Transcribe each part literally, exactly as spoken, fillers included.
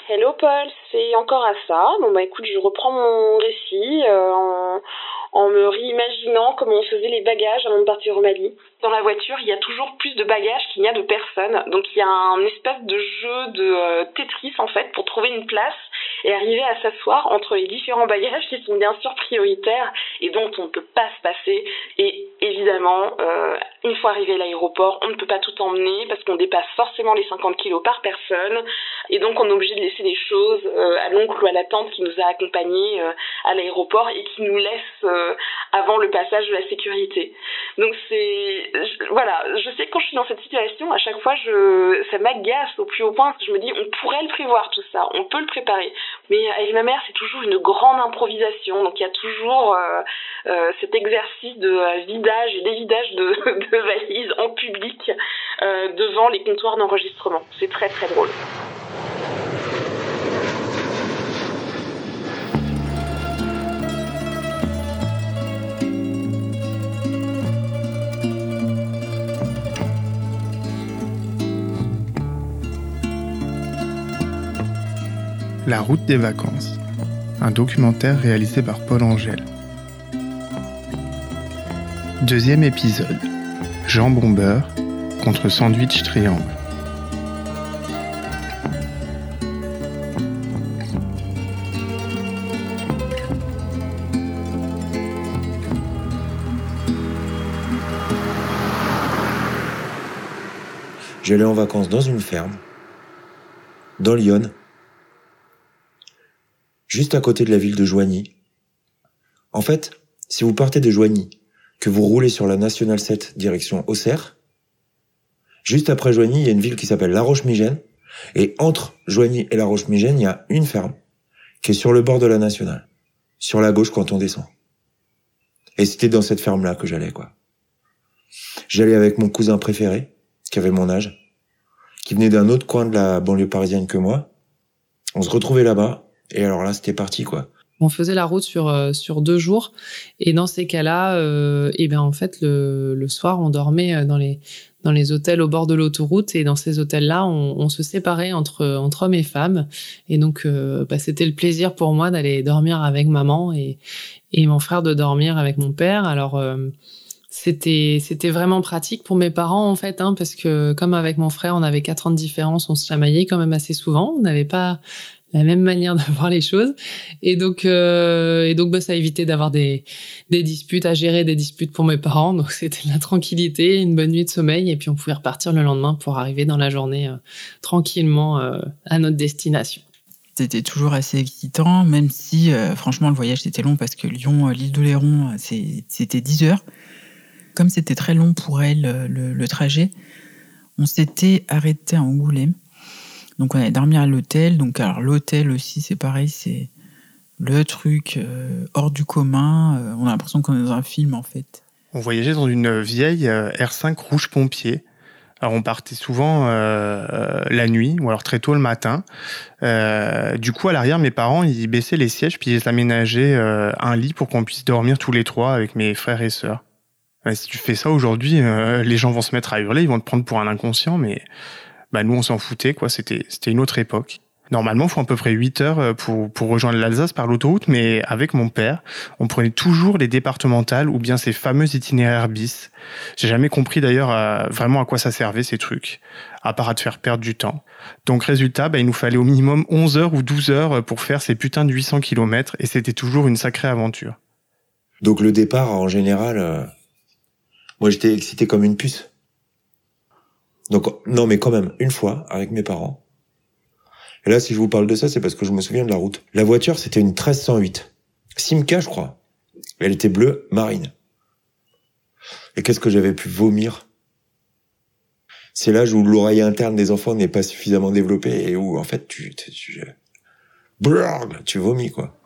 Hello Paul, c'est encore à ça. Bon bah écoute, je reprends mon récit euh, en, en me réimaginant comment on faisait les bagages avant de partir au Mali. Dans la voiture, il y a toujours plus de bagages qu'il n'y a de personnes. Donc il y a un espèce de jeu de euh, Tetris en fait pour trouver une place et arriver à s'asseoir entre les différents bagages qui sont bien sûr prioritaires et dont on ne peut pas se passer. Et évidemment, euh, une fois arrivé à l'aéroport, on ne peut pas tout emmener parce qu'on dépasse forcément les cinquante kilos par personne. Et donc on est obligé de laisser des choses euh, à l'oncle ou à la tante qui nous a accompagnés euh, à l'aéroport et qui nous laisse euh, avant le passage de la sécurité. Donc c'est... Je, voilà, je sais que quand je suis dans cette situation, à chaque fois, je, ça m'agace au plus haut point parce que je me dis, on pourrait le prévoir tout ça, on peut le préparer. Mais avec ma mère, c'est toujours une grande improvisation. Donc il y a toujours euh, euh, cet exercice de euh, vidage et dévidage de, de valises en public euh, devant les comptoirs d'enregistrement. C'est très très drôle. La route des vacances, un documentaire réalisé par Paul Angèle. Deuxième épisode, jambon beurre contre sandwich triangle. J'allais en vacances dans une ferme, dans l'Yonne, juste à côté de la ville de Joigny. En fait, si vous partez de Joigny, que vous roulez sur la nationale sept direction Auxerre, juste après Joigny, il y a une ville qui s'appelle La Roche-Migène, et entre Joigny et La Roche-Migène, il y a une ferme qui est sur le bord de la nationale, sur la gauche quand on descend. Et c'était dans cette ferme-là que j'allais, quoi. J'allais avec mon cousin préféré, qui avait mon âge, qui venait d'un autre coin de la banlieue parisienne que moi. On se retrouvait là-bas, et alors là, c'était parti, quoi. On faisait la route sur euh, sur deux jours, et dans ces cas-là, euh, et ben en fait le le soir, on dormait dans les dans les hôtels au bord de l'autoroute, et dans ces hôtels-là, on, on se séparait entre entre hommes et femmes, et donc euh, bah, c'était le plaisir pour moi d'aller dormir avec maman et et mon frère de dormir avec mon père. Alors euh, C'était, c'était vraiment pratique pour mes parents, en fait, hein, parce que comme avec mon frère, on avait quatre ans de différence, on se chamaillait quand même assez souvent. On n'avait pas la même manière de voir les choses. Et donc, euh, et donc, bah, ça évitait d'avoir des, des disputes, à gérer des disputes pour mes parents. Donc, c'était de la tranquillité, une bonne nuit de sommeil. Et puis, on pouvait repartir le lendemain pour arriver dans la journée euh, tranquillement euh, à notre destination. C'était toujours assez excitant, même si, euh, franchement, le voyage, c'était long parce que Lyon, l'île d'Oléron, c'est, c'était dix heures. Comme c'était très long pour elle, le, le trajet, on s'était arrêté à Angoulême. Donc, on allait dormir à l'hôtel. Donc, alors, l'hôtel aussi, c'est pareil, c'est le truc euh, hors du commun. Euh, on a l'impression qu'on est dans un film, en fait. On voyageait dans une vieille R cinq rouge pompier. Alors, on partait souvent euh, la nuit ou alors très tôt le matin. Euh, du coup, à l'arrière, mes parents, ils baissaient les sièges puis ils aménageaient euh, un lit pour qu'on puisse dormir tous les trois avec mes frères et sœurs. Si tu fais ça aujourd'hui, euh, les gens vont se mettre à hurler, ils vont te prendre pour un inconscient, mais bah, nous, on s'en foutait, quoi. C'était, c'était une autre époque. Normalement, il faut à peu près huit heures pour, pour rejoindre l'Alsace par l'autoroute, mais avec mon père, on prenait toujours les départementales ou bien ces fameux itinéraires bis. J'ai jamais compris d'ailleurs euh, vraiment à quoi ça servait, ces trucs, à part à te faire perdre du temps. Donc résultat, bah, il nous fallait au minimum onze heures ou douze heures pour faire ces putains de huit cents kilomètres, et c'était toujours une sacrée aventure. Donc le départ, en général... Euh... Moi, j'étais excité comme une puce. Donc, non, mais quand même, une fois, avec mes parents. Et là, si je vous parle de ça, c'est parce que je me souviens de la route. La voiture, c'était une treize cent huit. Simca, je crois. Elle était bleue marine. Et qu'est-ce que j'avais pu vomir. C'est l'âge où l'oreille interne des enfants n'est pas suffisamment développée et où, en fait, tu... tu, tu, brrr, tu vomis, quoi.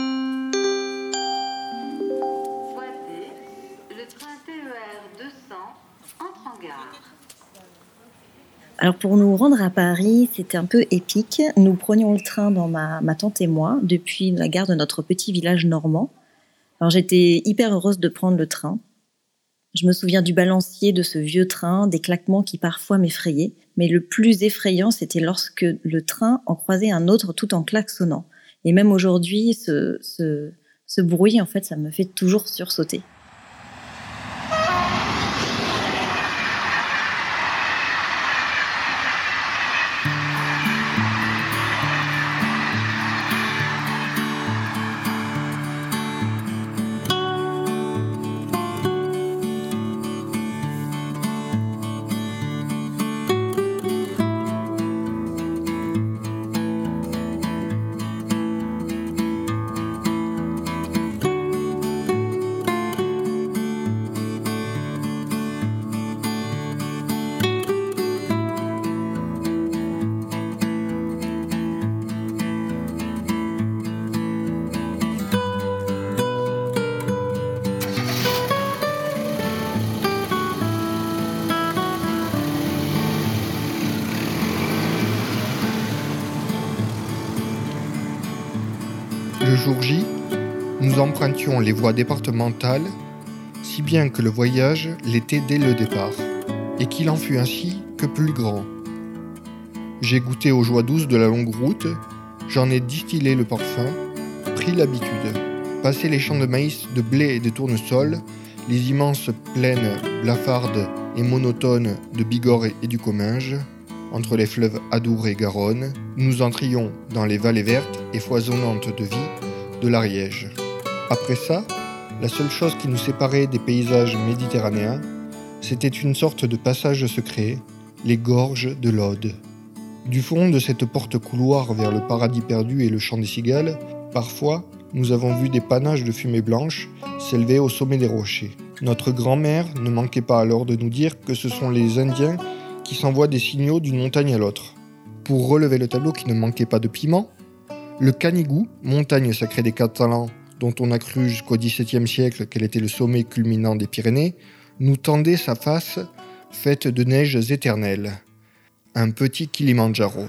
Alors pour nous rendre à Paris, c'était un peu épique. Nous prenions le train dans ma, ma tante et moi depuis la gare de notre petit village normand. Alors j'étais hyper heureuse de prendre le train. Je me souviens du balancier de ce vieux train, des claquements qui parfois m'effrayaient. Mais le plus effrayant, c'était lorsque le train en croisait un autre tout en klaxonnant. Et même aujourd'hui, ce, ce, ce bruit, en fait, ça me fait toujours sursauter. Le jour J, nous empruntions les voies départementales, si bien que le voyage l'était dès le départ, et qu'il en fut ainsi que plus grand. J'ai goûté aux joies douces de la longue route, j'en ai distillé le parfum, pris l'habitude. Passé les champs de maïs, de blé et de tournesol, les immenses plaines blafardes et monotones de Bigorre et du Comminges, entre les fleuves Adour et Garonne, nous entrions dans les vallées vertes et foisonnantes de vie de l'Ariège. Après ça, la seule chose qui nous séparait des paysages méditerranéens, c'était une sorte de passage secret, les gorges de l'Aude. Du fond de cette porte-couloir vers le paradis perdu et le chant des cigales, parfois, nous avons vu des panaches de fumée blanche s'élever au sommet des rochers. Notre grand-mère ne manquait pas alors de nous dire que ce sont les Indiens qui s'envoient des signaux d'une montagne à l'autre. Pour relever le tableau qui ne manquait pas de piment, le Canigou, montagne sacrée des Catalans, dont on a cru jusqu'au dix-septième siècle qu'elle était le sommet culminant des Pyrénées, nous tendait sa face faite de neiges éternelles. Un petit Kilimandjaro.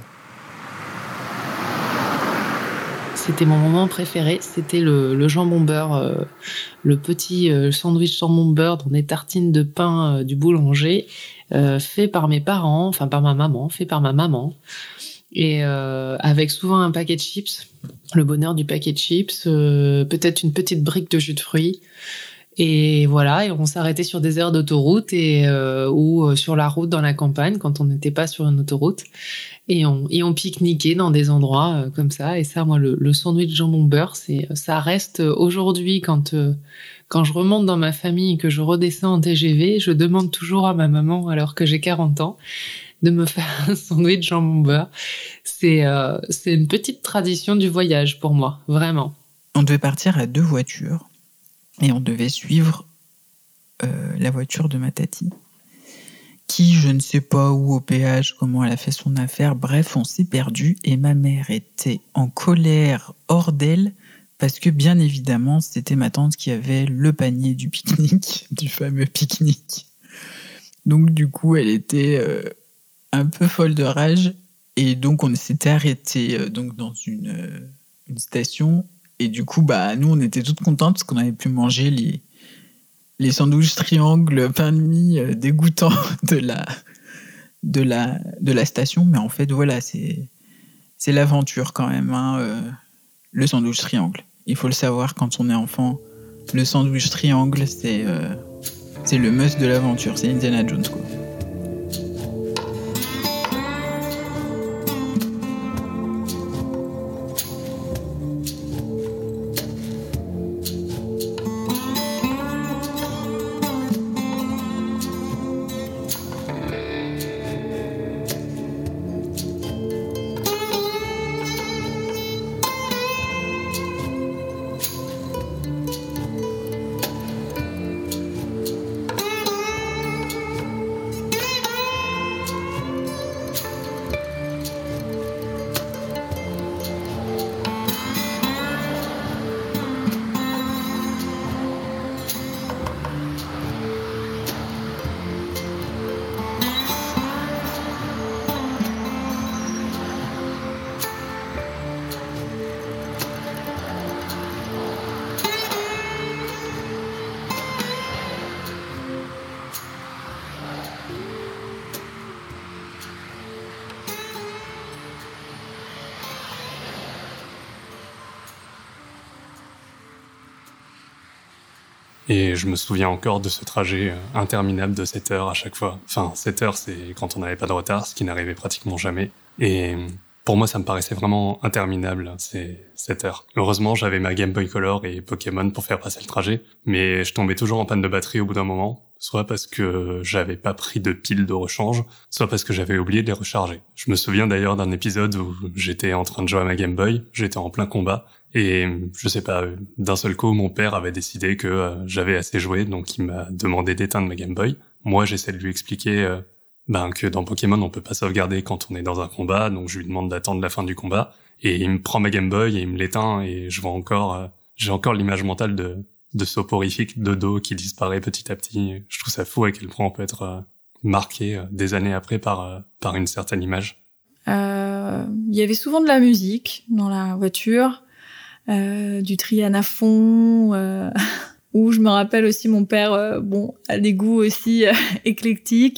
C'était mon moment préféré, c'était le, le jambon beurre, euh, le petit euh, sandwich jambon beurre dans des tartines de pain euh, du boulanger, euh, fait par mes parents, enfin par ma maman, fait par ma maman, et euh, avec souvent un paquet de chips, le bonheur du paquet de chips, euh, peut-être une petite brique de jus de fruits, et voilà, et on s'arrêtait sur des aires d'autoroute et euh, ou euh, sur la route dans la campagne quand on n'était pas sur une autoroute. Et on, et on pique-niquait dans des endroits euh, comme ça. Et ça, moi, le, le sandwich jambon beurre, c'est, ça reste aujourd'hui quand, euh, quand je remonte dans ma famille et que je redescends en T G V, je demande toujours à ma maman, alors que j'ai quarante ans, de me faire un sandwich jambon beurre. C'est, euh, c'est une petite tradition du voyage pour moi, vraiment. On devait partir à deux voitures et on devait suivre euh, la voiture de ma tati, qui, je ne sais pas où au péage, comment elle a fait son affaire, bref, on s'est perdu et ma mère était en colère hors d'elle parce que, bien évidemment, c'était ma tante qui avait le panier du pique-nique, du fameux pique-nique. Donc, du coup, elle était euh, un peu folle de rage et donc on s'était arrêté euh, donc dans une, euh, une station et du coup, bah, nous, on était toutes contentes parce qu'on avait pu manger les les sandwichs triangles pain de mie euh, dégoûtants de la, de, la, de la station. Mais en fait, voilà, c'est, c'est l'aventure quand même, hein, euh, le sandwich triangle. Il faut le savoir quand on est enfant. Le sandwich triangle, c'est, euh, c'est le must de l'aventure. C'est Indiana Jones, quoi. Et je me souviens encore de ce trajet interminable de sept heures à chaque fois. Enfin, sept heures, c'est quand on n'avait pas de retard, ce qui n'arrivait pratiquement jamais. Et pour moi, ça me paraissait vraiment interminable, ces sept heures. Heureusement, j'avais ma Game Boy Color et Pokémon pour faire passer le trajet, mais je tombais toujours en panne de batterie au bout d'un moment, soit parce que j'avais pas pris de piles de rechange, soit parce que j'avais oublié de les recharger. Je me souviens d'ailleurs d'un épisode où j'étais en train de jouer à ma Game Boy, j'étais en plein combat, et je sais pas, d'un seul coup, mon père avait décidé que euh, j'avais assez joué, donc il m'a demandé d'éteindre ma Game Boy. Moi, j'essaie de lui expliquer euh, ben, que dans Pokémon, on peut pas sauvegarder quand on est dans un combat, donc je lui demande d'attendre la fin du combat, et il me prend ma Game Boy et il me l'éteint, et je vois encore, euh, j'ai encore l'image mentale de, de soporifique de dos qui disparaît petit à petit. Je trouve ça fou à quel point on peut être euh, marqué euh, des années après par, euh, par une certaine image. Euh, il y avait souvent de la musique dans la voiture, euh, du Triana fond, euh, où je me rappelle aussi mon père, euh, bon, a des goûts aussi euh, éclectiques,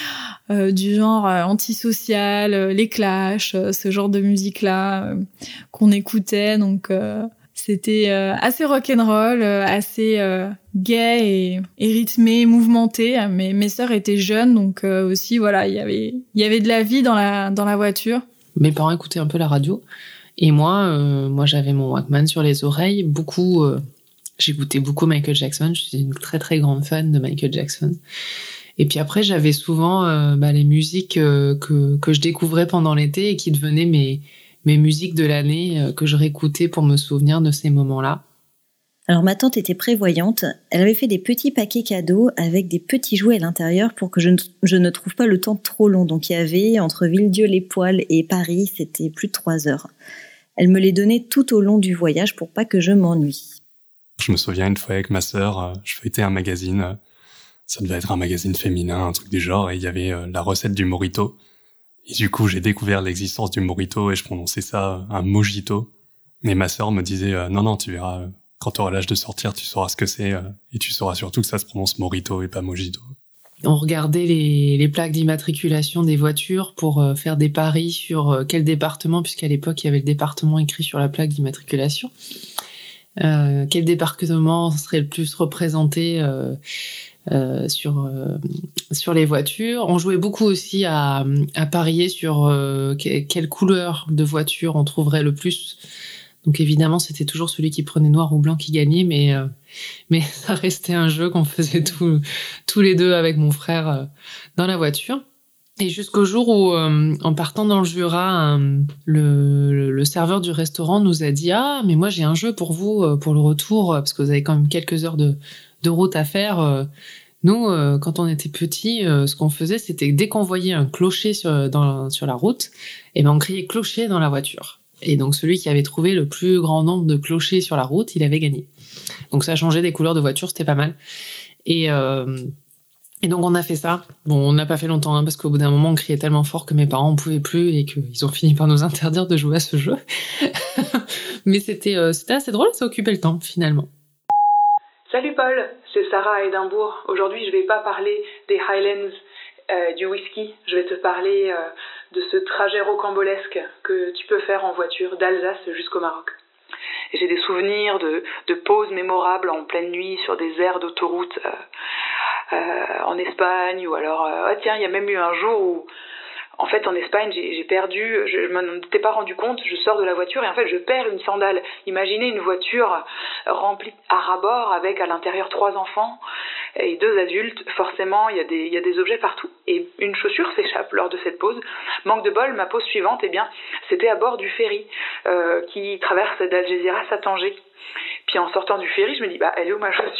euh, du genre euh, antisocial, euh, les Clash, euh, ce genre de musique-là euh, qu'on écoutait, donc euh, c'était euh, assez rock'n'roll, euh, assez euh, gai et, et rythmé, mouvementé. Mais mes sœurs étaient jeunes, donc euh, aussi voilà, il y avait il y avait de la vie dans la dans la voiture. Mes parents écoutaient un peu la radio. Et moi, euh, moi j'avais mon Walkman sur les oreilles. Beaucoup, euh, j'écoutais beaucoup Michael Jackson. Je suis une très très grande fan de Michael Jackson. Et puis après, j'avais souvent euh, bah, les musiques euh, que que je découvrais pendant l'été et qui devenaient mes mes musiques de l'année euh, que je réécoutais pour me souvenir de ces moments-là. Alors ma tante était prévoyante. Elle avait fait des petits paquets cadeaux avec des petits jouets à l'intérieur pour que je ne, je ne trouve pas le temps trop long. Donc il y avait entre Villedieu-les-Poêles et Paris, c'était plus de trois heures. Elle me les donnait tout au long du voyage pour pas que je m'ennuie. Je me souviens une fois avec ma sœur, je feuilletais un magazine, ça devait être un magazine féminin, un truc du genre, et il y avait la recette du mojito. Et du coup, j'ai découvert l'existence du mojito et je prononçais ça un mojito. Et ma sœur me disait euh, non non, tu verras, quand tu auras l'âge de sortir, tu sauras ce que c'est euh, et tu sauras surtout que ça se prononce mojito et pas mojito. On regardait les, les plaques d'immatriculation des voitures pour euh, faire des paris sur euh, quel département, puisqu'à l'époque, il y avait le département écrit sur la plaque d'immatriculation. Euh, quel département serait le plus représenté euh, euh, sur, euh, sur les voitures. On jouait beaucoup aussi à, à parier sur euh, que, quelle couleur de voiture on trouverait le plus. Donc évidemment, c'était toujours celui qui prenait noir ou blanc qui gagnait, mais, euh, mais ça restait un jeu qu'on faisait tout, tous les deux avec mon frère euh, dans la voiture. Et jusqu'au jour où, euh, en partant dans le Jura, euh, le, le, le serveur du restaurant nous a dit « Ah, mais moi j'ai un jeu pour vous, euh, pour le retour, parce que vous avez quand même quelques heures de, de route à faire. Euh, » Nous, euh, quand on était petits, euh, ce qu'on faisait, c'était que dès qu'on voyait un clocher sur, dans, sur la route, eh ben on criait « Clocher » dans la voiture. Et donc, celui qui avait trouvé le plus grand nombre de clochers sur la route, il avait gagné. Donc, ça a changé des couleurs de voiture, c'était pas mal. Et, euh, et donc, on a fait ça. Bon, on n'a pas fait longtemps, hein, parce qu'au bout d'un moment, on criait tellement fort que mes parents ne pouvaient plus et qu'ils ont fini par nous interdire de jouer à ce jeu. Mais c'était, euh, c'était assez drôle, ça occupait le temps, finalement. Salut Paul, c'est Sarah à Édimbourg. Aujourd'hui, je vais pas parler des Highlands, euh, du whisky. Je vais te parler euh, de ce trajet rocambolesque que tu peux faire en voiture d'Alsace jusqu'au Maroc. Et j'ai des souvenirs de, de pauses mémorables en pleine nuit sur des aires d'autoroute euh, euh, en Espagne, ou alors, euh, ah tiens, il y a même eu un jour où, en fait, en Espagne, j'ai, j'ai perdu, je ne m'en étais pas rendu compte, je sors de la voiture et en fait, je perds une sandale. Imaginez une voiture remplie à ras-bord avec à l'intérieur trois enfants et deux adultes. Forcément, il y a des, il y a des objets partout. Et une chaussure s'échappe lors de cette pause. Manque de bol, ma pause suivante, eh bien, c'était à bord du ferry euh, qui traverse d'Algeciras à Tanger. Puis en sortant du ferry, je me dis, bah, elle est où ma chaussure ?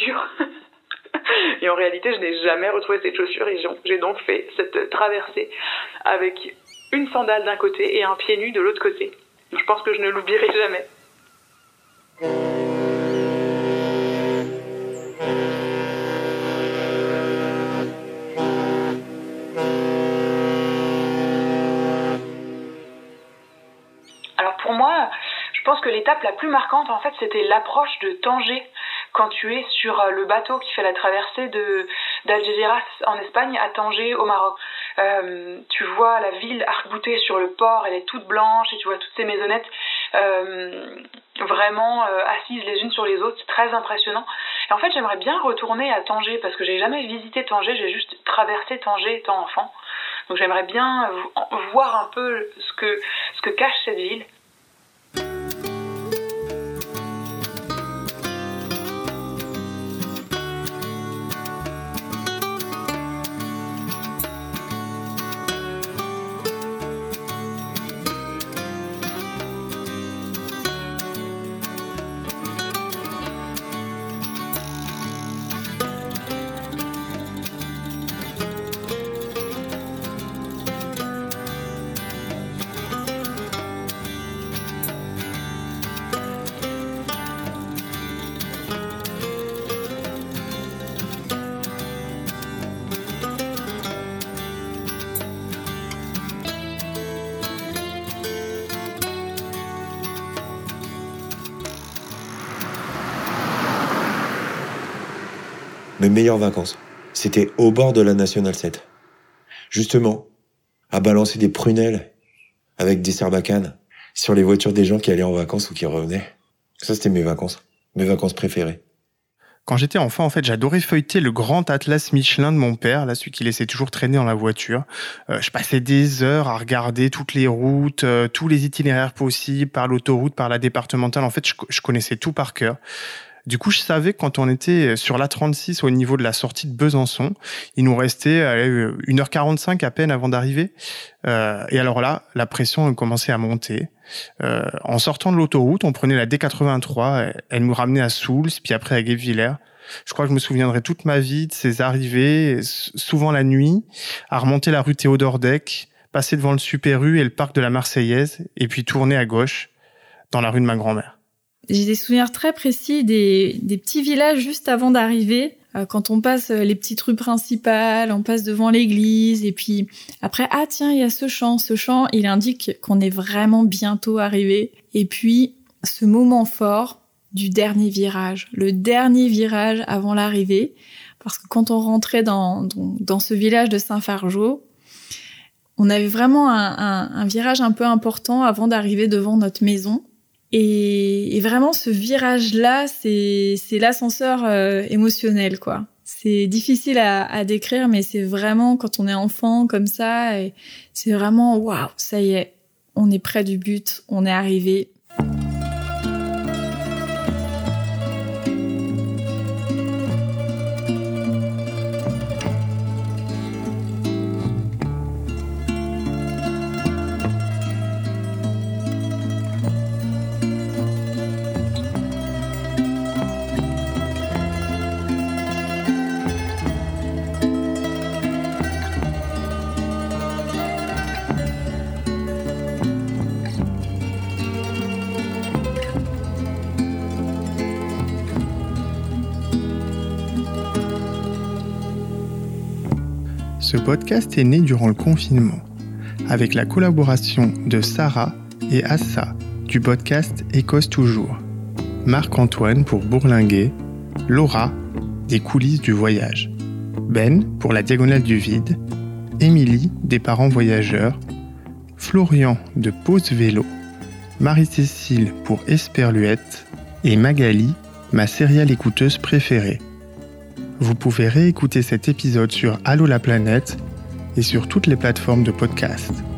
Et en réalité, je n'ai jamais retrouvé cette chaussure et j'ai donc fait cette traversée avec une sandale d'un côté et un pied nu de l'autre côté. Je pense que je ne l'oublierai jamais. Alors pour moi, je pense que l'étape la plus marquante, en fait, c'était l'approche de Tanger. Quand tu es sur le bateau qui fait la traversée de, d'Algeciras en Espagne à Tanger au Maroc. Euh, tu vois la ville arc-boutée sur le port, elle est toute blanche et tu vois toutes ces maisonnettes. euh, vraiment euh, assises les unes sur les autres. C'est très impressionnant. Et en fait, j'aimerais bien retourner à Tanger parce que j'ai jamais visité Tanger, j'ai juste traversé Tanger étant enfant. Donc j'aimerais bien voir un peu ce que, ce que cache cette ville. Mes meilleures vacances, c'était au bord de la National sept. Justement, à balancer des prunelles avec des sarbacanes sur les voitures des gens qui allaient en vacances ou qui revenaient. Ça, c'était mes vacances, mes vacances préférées. Quand j'étais enfant, en fait, j'adorais feuilleter le grand atlas Michelin de mon père, là, celui qui laissait toujours traîner dans la voiture. Euh, je passais des heures à regarder toutes les routes, euh, tous les itinéraires possibles, par l'autoroute, par la départementale. En fait, je, je connaissais tout par cœur. Du coup, je savais que quand on était sur l'A trente-six au niveau de la sortie de Besançon, il nous restait allez, une heure quarante-cinq à peine avant d'arriver. Euh, et alors là, la pression commençait à monter. Euh, en sortant de l'autoroute, on prenait la D quatre-vingt-trois, elle nous ramenait à Souls, puis après à Guebwiller. Je crois que je me souviendrai toute ma vie de ces arrivées, souvent la nuit, à remonter la rue Théodore Deck, passer devant le Super U et le parc de la Marseillaise, et puis tourner à gauche dans la rue de ma grand-mère. J'ai des souvenirs très précis des, des petits villages juste avant d'arriver. Euh, quand on passe les petites rues principales, on passe devant l'église, et puis après, ah tiens, il y a ce champ. Ce champ, il indique qu'on est vraiment bientôt arrivé. Et puis, ce moment fort du dernier virage, le dernier virage avant l'arrivée, parce que quand on rentrait dans, dans, dans ce village de Saint-Fargeau, on avait vraiment un, un, un virage un peu important avant d'arriver devant notre maison. Et, et vraiment, ce virage-là, c'est, c'est l'ascenseur euh, émotionnel, quoi. C'est difficile à, à décrire, mais c'est vraiment quand on est enfant comme ça, et c'est vraiment waouh, ça y est, on est près du but, on est arrivé. Ce podcast est né durant le confinement, avec la collaboration de Sarah et Assa du podcast Écosse Toujours, Marc-Antoine pour Bourlinguer, Laura des coulisses du voyage, Ben pour la diagonale du vide, Émilie des parents voyageurs, Florian de Pause Vélo, Marie-Cécile pour Esperluette et Magali, ma serial écouteuse préférée. Vous pouvez réécouter cet épisode sur Allô la planète et sur toutes les plateformes de podcast.